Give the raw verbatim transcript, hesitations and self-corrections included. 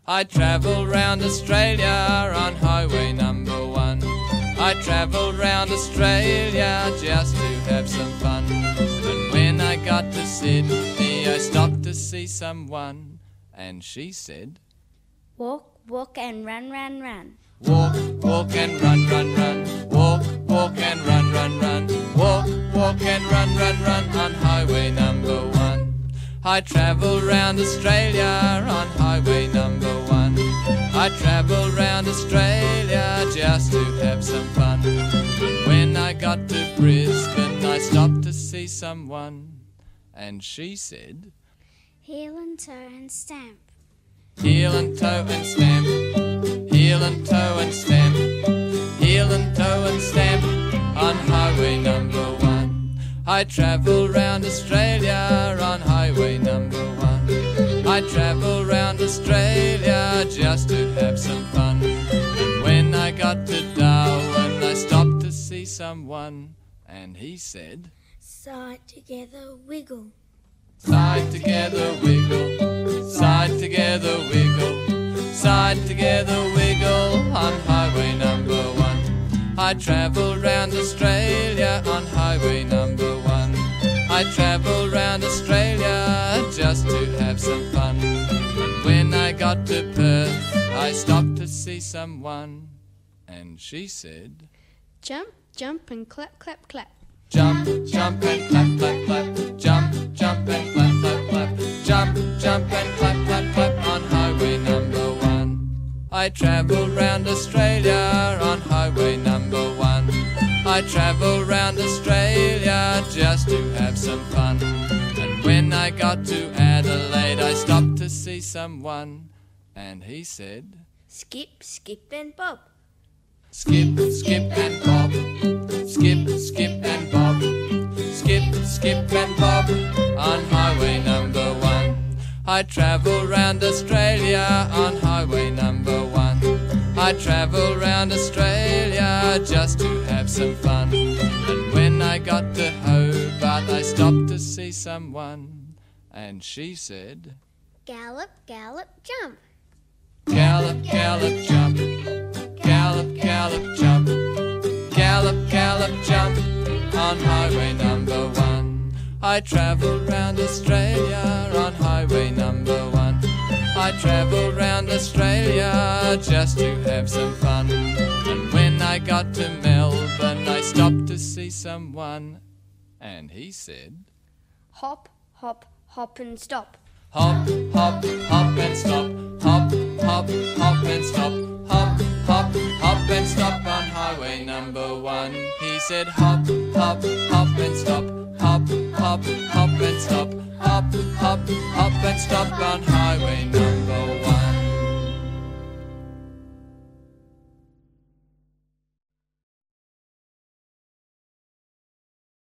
I travel round Australia on highway number one. I travelled round Australia just to have some fun. And when I got to Sydney, I stopped to see someone. And she said, walk, walk and run, run, run. Walk, walk and run, run, run. Walk, walk and run, run, run. Walk, walk and run, run, run on highway number one. I travel round Australia on highway number one. I travel round Australia just to have some fun. And when I got to Brisbane, I stopped to see someone. And she said, heel and toe and stamp. Heel and toe and stamp. Heel and toe and stamp. Heel and toe and stamp on highway number one. I travel round Australia on highway number one. I travel round Australia just to have some fun. And when I got to Darwin, I stopped to see someone. And he said, side together wiggle. Side together wiggle. Side together wiggle. Side together wiggle on highway number one. I travel round Australia on highway number one. I travel round Australia just to have some fun. And when I got to Perth, I stopped to see someone. And she said, jump, jump and clap, clap, clap. Jump, jump and clap, clap, clap. Jump, jump and clap, clap, clap. Jump, jump and clap, clap, clap on highway number one. I travel round Australia on highway number one. I travel round Australia just to have some fun. And when I got to Adelaide, I stopped to see someone. And he said, skip, skip and bob. Skip, skip and bob. Skip, skip and bob. Skip, skip and bob on highway number one. I travel round Australia on highway number one. I travel round Australia just to have some fun. And when I got to Hobart, I stopped to see someone. And she said, gallop, gallop, jump. Gallop, gallop, jump. Gallop, gallop, jump. Gallop, gallop, jump on highway number one. I travel round Australia on highway number one. I travel round Australia just to have some fun. And when I got to Melbourne, I stopped to see someone. And he said, hop, hop, hop and stop. Hop, hop, hop and stop. Hop, hop, hop and stop. Hop, hop, hop and stop on highway number one. He said, hop, hop, hop and stop. Hop, hop, hop and stop. Hop, hop, hop and stop on highway number one.